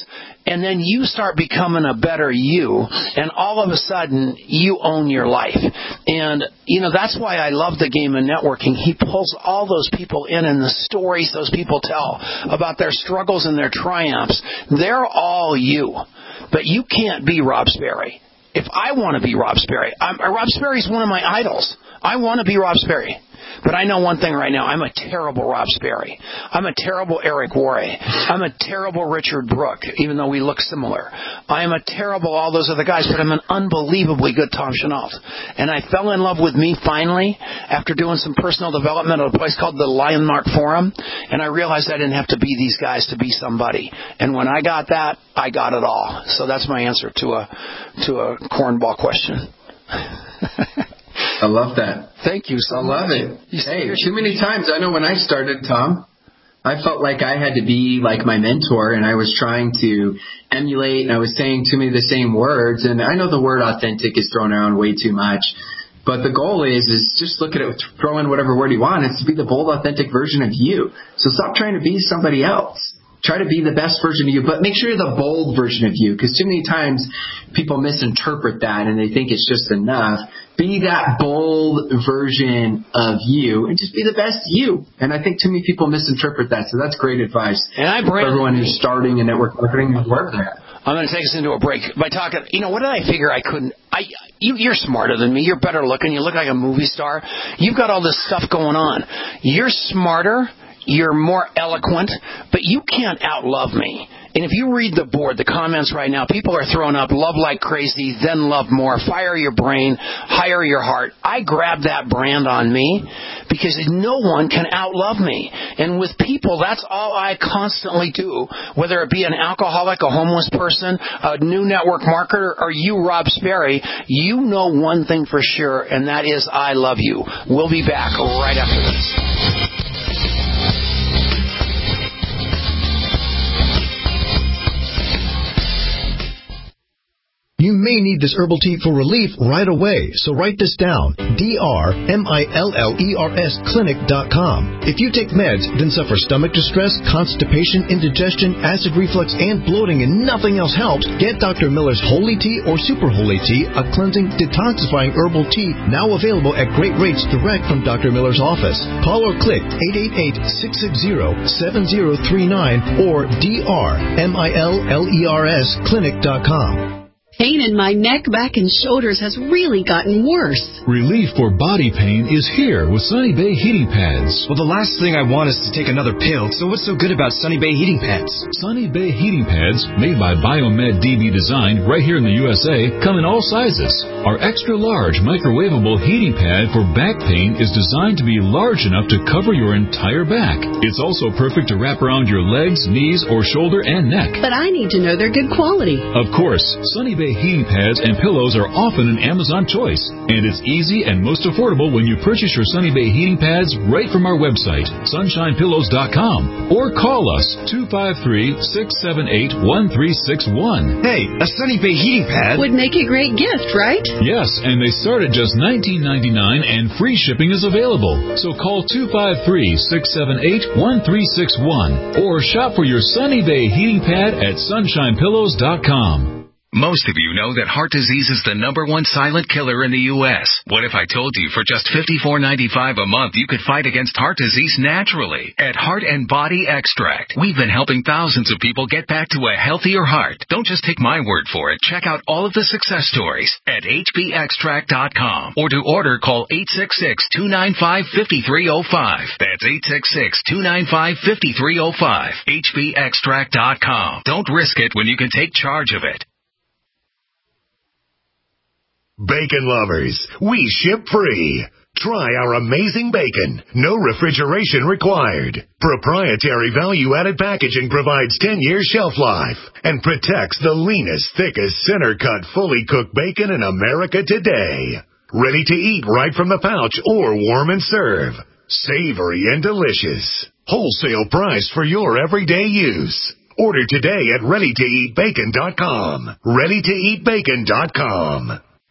And then you start becoming a better you, and all of a sudden, you own your life. And, that's why I love the game of networking. He pulls all those people in, and the stories those people tell about their struggles and their triumphs, they're all you. But you can't be Rob Sperry. If I want to be Rob Sperry, Rob Sperry's one of my idols. I want to be Rob Sperry. But I know one thing right now. I'm a terrible Rob Sperry. I'm a terrible Eric Worre. I'm a terrible Richard Brooke, even though we look similar. I am a terrible all those other guys, but I'm an unbelievably good Tom Chenault. And I fell in love with me finally after doing some personal development at a place called the Lionmark Forum. And I realized I didn't have to be these guys to be somebody. And when I got that, I got it all. So that's my answer to a cornball question. I love that. Thank you so much. I love it. Hey, too many times. I know when I started, Tom, I felt like I had to be like my mentor, and I was trying to emulate, and I was saying too many of the same words. And I know the word authentic is thrown around way too much, but the goal is just look at it, throw in whatever word you want. It's to be the bold, authentic version of you. So stop trying to be somebody else. Try to be the best version of you, but make sure you're the bold version of you, because too many times people misinterpret that and they think it's just enough. Be that bold version of you and just be the best you. And I think too many people misinterpret that, so that's great advice for everyone who's starting in network marketing and work there. I'm going to take us into a break by talking. What did I figure I couldn't? You're smarter than me. You're better looking. You look like a movie star. You've got all this stuff going on. You're smarter. You're more eloquent, but you can't outlove me. And if you read the board, the comments right now, people are throwing up love like crazy, then love more, fire your brain, hire your heart. I grab that brand on me because no one can outlove me. And with people, that's all I constantly do, whether it be an alcoholic, a homeless person, a new network marketer, or you, Rob Sperry, you know one thing for sure, and that is I love you. We'll be back right after this. You may need this herbal tea for relief right away, so write this down. DRMILLERS clinic.com. If you take meds, then suffer stomach distress, constipation, indigestion, acid reflux, and bloating, and nothing else helps, get Dr. Miller's Holy Tea or Super Holy Tea, a cleansing, detoxifying herbal tea now available at great rates direct from Dr. Miller's office. Call or click 888-660-7039 or DRMILLERS clinic.com. Pain in my neck, back, and shoulders has really gotten worse. Relief for body pain is here with Sunny Bay Heating Pads. Well, the last thing I want is to take another pill, so what's so good about Sunny Bay Heating Pads? Sunny Bay Heating Pads, made by Biomed DB Design right here in the USA, come in all sizes. Our extra large microwavable heating pad for back pain is designed to be large enough to cover your entire back. It's also perfect to wrap around your legs, knees, or shoulder and neck. But I need to know they're good quality. Of course, Sunny Bay heating pads and pillows are often an Amazon choice, and it's easy and most affordable when you purchase your Sunny Bay heating pads right from our website, sunshinepillows.com, or call us 253-678-1361. Hey, a Sunny Bay heating pad would make a great gift, right? Yes, and they start at just $19.99 and free shipping is available. So call 253-678-1361 or shop for your Sunny Bay heating pad at sunshinepillows.com. Most of you know that heart disease is the #1 silent killer in the U.S. What if I told you for just $54.95 a month you could fight against heart disease naturally at Heart and Body Extract? We've been helping thousands of people get back to a healthier heart. Don't just take my word for it. Check out all of the success stories at hbextract.com, or to order, call 866-295-5305. That's 866-295-5305. hbextract.com. Don't risk it when you can take charge of it. Bacon lovers, we ship free. Try our amazing bacon. No refrigeration required. Proprietary value-added packaging provides 10 years shelf life and protects the leanest, thickest, center-cut, fully cooked bacon in America today. Ready to eat right from the pouch or warm and serve. Savory and delicious. Wholesale price for your everyday use. Order today at ReadyToEatBacon.com. ReadyToEatBacon.com.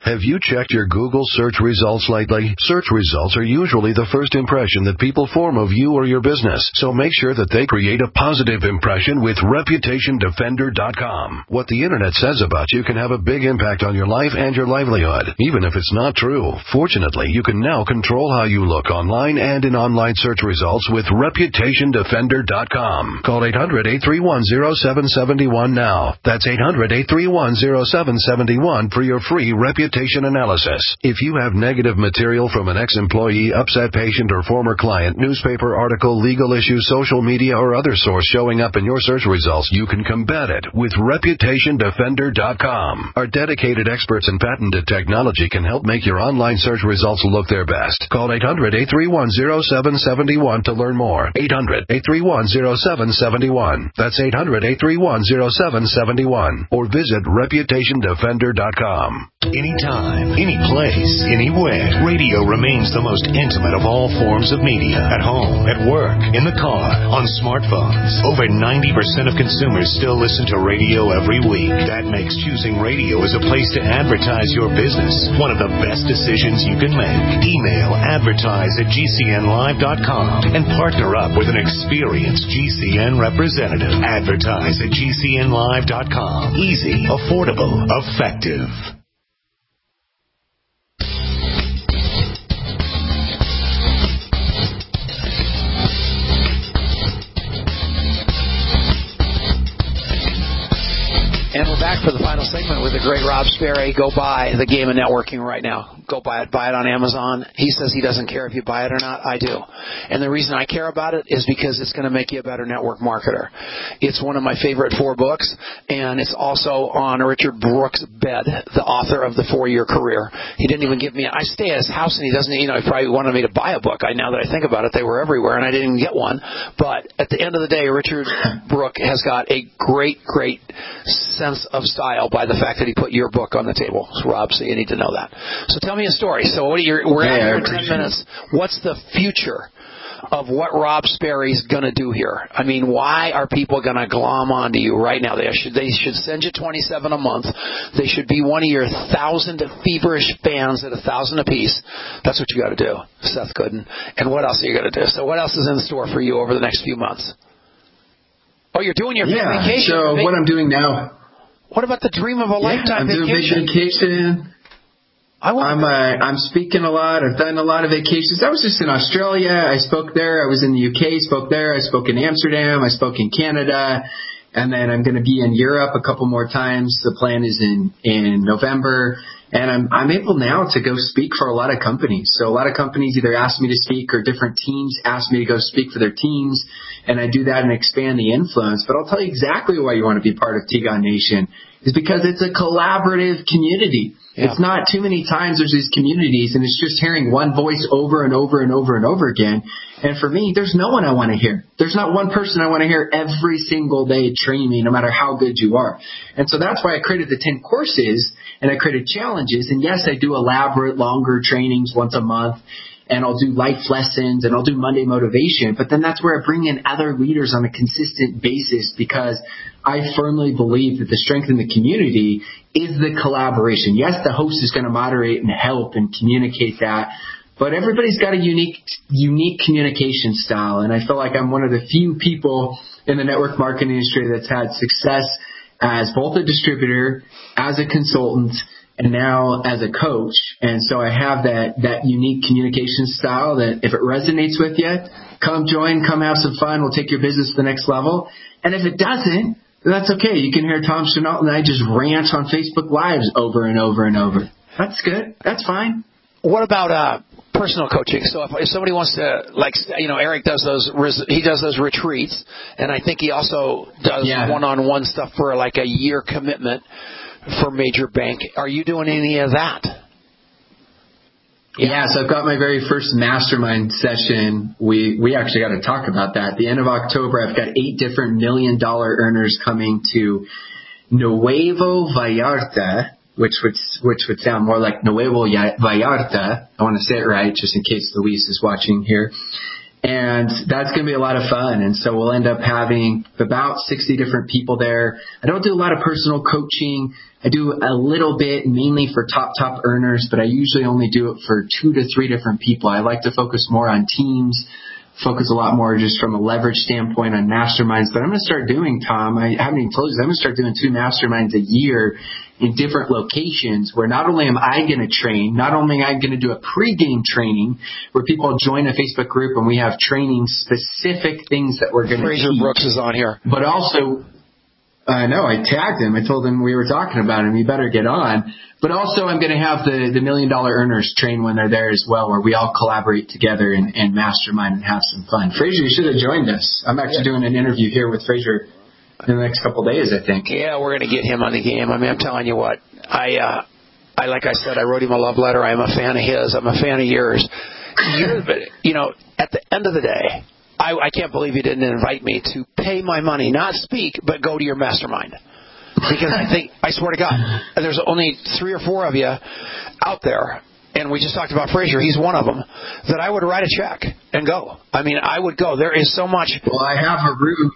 Have you checked your Google search results lately? Search results are usually the first impression that people form of you or your business, so make sure that they create a positive impression with ReputationDefender.com. What the internet says about you can have a big impact on your life and your livelihood, even if it's not true. Fortunately, you can now control how you look online and in online search results with ReputationDefender.com. Call 800-831-0771 now. That's 800-831-0771 for your free reputation analysis. If you have negative material from an ex-employee, upset patient, or former client, newspaper article, legal issue, social media, or other source showing up in your search results, you can combat it with ReputationDefender.com. Our dedicated experts in patented technology can help make your online search results look their best. Call 800-831-0771 to learn more. 800-831-0771. That's 800-831-0771. Or visit ReputationDefender.com. Anytime, any place, anywhere, radio remains the most intimate of all forms of media. At home, at work, in the car, on smartphones. Over 90% of consumers still listen to radio every week. That makes choosing radio as a place to advertise your business one of the best decisions you can make. Email advertise@gcnlive.com and partner up with an experienced GCN representative. Advertise@gcnlive.com. Easy, affordable, effective. And we're back for the final segment with the great Rob Sperry. Go buy The Game of Networking right now. Go buy it. Buy it on Amazon. He says he doesn't care if you buy it or not. I do. And the reason I care about it is because it's going to make you a better network marketer. It's one of my favorite 4 books, and it's also on Richard Brooks' bed, the author of The 4-Year Career. He didn't even give me I stay at his house, and he doesn't, he probably wanted me to buy a book. Now that I think about it, they were everywhere, and I didn't even get one. But at the end of the day, Richard Brooks has got a great sense of style by the fact that he put your book on the table, Rob, so you need to know that. So tell me a story. So we're out here in 10 minutes. What's the future of what Rob Sperry's going to do here? I mean, why are people going to glom onto you right now? They should send you $27 a month. They should be one of your 1,000 feverish fans at $1,000 apiece. That's what you got to do, Seth Gooden. And what else are you going to do? So what else is in store for you over the next few months? Oh, you're doing your vacation. So what I'm doing now. What about the dream of a lifetime vacation? I'm doing big vacation. I'm speaking a lot. I've done a lot of vacations. I was just in Australia. I spoke there. I was in the UK, spoke there. I spoke in Amsterdam. I spoke in Canada. And then I'm going to be in Europe a couple more times. The plan is in November. And I'm able now to go speak for a lot of companies. So a lot of companies either ask me to speak or different teams ask me to go speak for their teams. And I do that and expand the influence. But I'll tell you exactly why you want to be part of T-GON Nation is because it's a collaborative community. Yeah. It's not too many times there's these communities and it's just hearing one voice over and over and over and over again. And for me, there's no one I want to hear. There's not one person I want to hear every single day train me, no matter how good you are. And so that's why I created the 10 courses and I created challenges. And yes, I do elaborate, longer trainings once a month. And I'll do life lessons, and I'll do Monday motivation. But then that's where I bring in other leaders on a consistent basis because I firmly believe that the strength in the community is the collaboration. Yes, the host is going to moderate and help and communicate that, but everybody's got a unique communication style. And I feel like I'm one of the few people in the network marketing industry that's had success as both a distributor, as a consultant, and now as a coach. And so I have that unique communication style that if it resonates with you, come join, come have some fun. We'll take your business to the next level. And if it doesn't, that's okay. You can hear Tom Chenault and I just rant on Facebook Lives over and over and over. That's good. That's fine. What about personal coaching? So if somebody wants to, Eric does those retreats, and I think he also does one-on-one stuff for like a year commitment for Major Bank. Are you doing any of that? Yeah, so I've got my very first mastermind session. We actually got to talk about that. At the end of October, I've got 8 different $1 million earners coming to Nuevo Vallarta, which would sound more like Nuevo Vallarta. I want to say it right, just in case Luis is watching here. And that's going to be a lot of fun. And so we'll end up having about 60 different people there. I don't do a lot of personal coaching. I do a little bit mainly for top earners, but I usually only do it for 2 to 3 different people. I like to focus more on teams, focus a lot more just from a leverage standpoint on masterminds. But I'm going to start doing, Tom, I haven't even told you, I'm going to start doing 2 masterminds a year in different locations where not only am I going to train, not only am I going to do a pregame training where people join a Facebook group and we have training specific things that we're going to teach. Fraser Brooks is on here. But also, I I tagged him. I told him we were talking about him. You better get on. But also I'm going to have the $1 Million Earners train when they're there as well, where we all collaborate together and mastermind and have some fun. Fraser, you should have joined us. I'm actually doing an interview here with Fraser in the next couple of days, I think. Yeah, we're going to get him on the game. I mean, I'm telling you what, I like I said, I wrote him a love letter. I'm a fan of his. I'm a fan of yours. At the end of the day, I can't believe you didn't invite me to pay my money, not speak, but go to your mastermind. Because I swear to God, there's only 3 or 4 of you out there, and we just talked about Fraser, he's one of them, that I would write a check and go. I mean, I would go. There is so much. Well, I have a room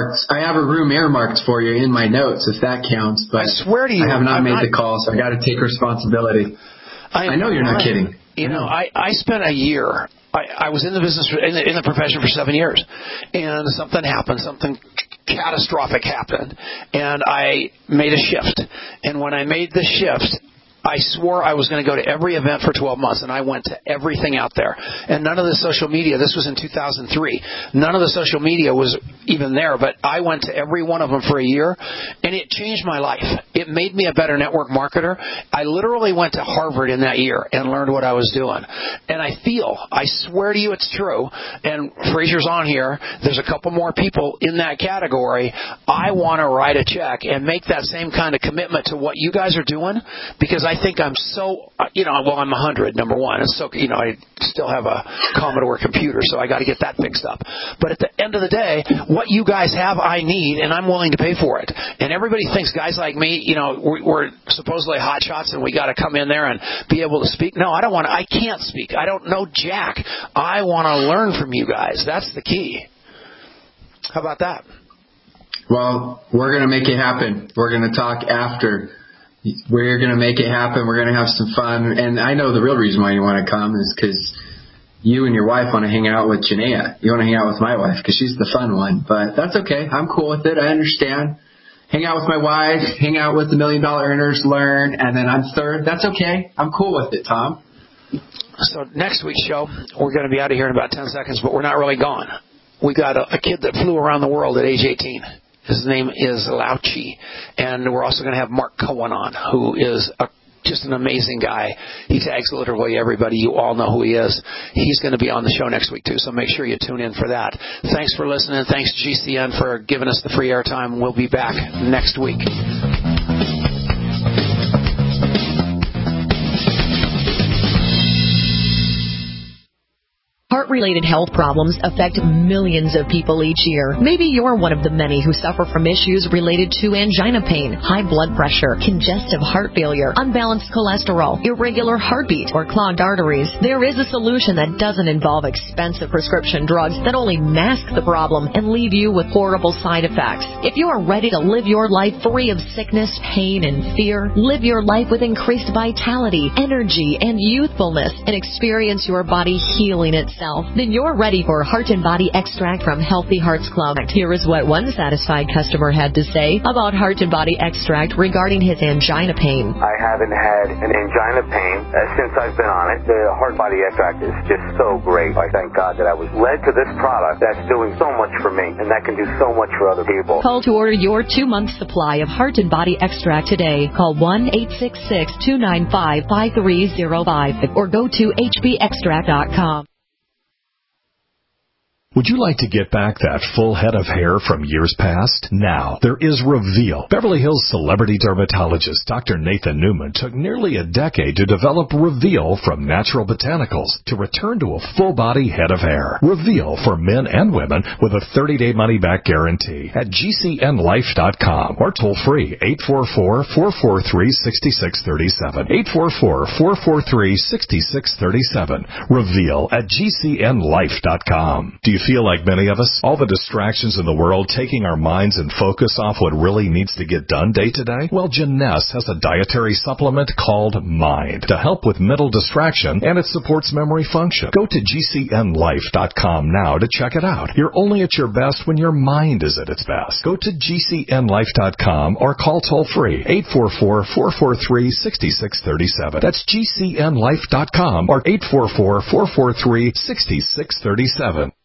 earmarked for you in my notes, if that counts. But I swear to you, I have not made the call, so I got to take responsibility. I know you're not kidding. I spent a year. I was in the business, in the profession for 7 years, and something happened, something catastrophic happened, and I made a shift. And when I made the shift, I swore I was going to go to every event for 12 months, and I went to everything out there. And none of the social media, this was in 2003, none of the social media was even there, but I went to every one of them for a year, and it changed my life. It made me a better network marketer. I literally went to Harvard in that year and learned what I was doing. And I swear to you it's true, and Fraser's on here, there's a couple more people in that category. I want to write a check and make that same kind of commitment to what you guys are doing, because I think I'm so, I'm 100, number one. And so, I still have a Commodore computer, so I got to get that fixed up. But at the end of the day, what you guys have, I need, and I'm willing to pay for it. And everybody thinks guys like me, we're supposedly hot shots and we got to come in there and be able to speak. No, I can't speak. I don't know jack. I want to learn from you guys. That's the key. How about that? Well, we're going to make it happen. We're going to talk after. We're going to make it happen. We're going to have some fun. And I know the real reason why you want to come is because you and your wife want to hang out with Janaea. You want to hang out with my wife because she's the fun one. But that's okay. I'm cool with it. I understand. Hang out with my wife, hang out with the $1 Million Earners, learn, and then I'm third. That's okay. I'm cool with it, Tom. So next week's show, we're going to be out of here in about 10 seconds, but we're not really gone. We got a kid that flew around the world at age 18. His name is Lao Chi. And we're also going to have Mark Cohen on, who is just an amazing guy. He tags literally everybody. You all know who he is. He's going to be on the show next week, too, so make sure you tune in for that. Thanks for listening. Thanks, GCN, for giving us the free airtime. We'll be back next week. Heart-related health problems affect millions of people each year. Maybe you're one of the many who suffer from issues related to angina pain, high blood pressure, congestive heart failure, unbalanced cholesterol, irregular heartbeat, or clogged arteries. There is a solution that doesn't involve expensive prescription drugs that only mask the problem and leave you with horrible side effects. If you are ready to live your life free of sickness, pain, and fear, live your life with increased vitality, energy, and youthfulness, and experience your body healing itself, then you're ready for Heart and Body Extract from Healthy Hearts Club. Here is what one satisfied customer had to say about Heart and Body Extract regarding his angina pain. I haven't had an angina pain since I've been on it. The Heart Body Extract is just so great. I thank God that I was led to this product that's doing so much for me and that can do so much for other people. Call to order your 2-month supply of Heart and Body Extract today. Call 1-866-295-5305 or go to hbextract.com. Would you like to get back that full head of hair from years past? Now, there is Reveal. Beverly Hills celebrity dermatologist Dr. Nathan Newman took nearly a decade to develop Reveal from natural botanicals to return to a full-body head of hair. Reveal for men and women with a 30-day money-back guarantee at GCNlife.com or toll-free 844-443-6637. 844-443-6637. Reveal at GCNlife.com. Do you feel like many of us? All the distractions in the world taking our minds and focus off what really needs to get done day to day? Well, Jeunesse has a dietary supplement called Mind to help with mental distraction, and it supports memory function. Go to GCNlife.com now to check it out. You're only at your best when your mind is at its best. Go to GCNlife.com or call toll-free 844-443-6637. That's GCNlife.com or 844-443-6637.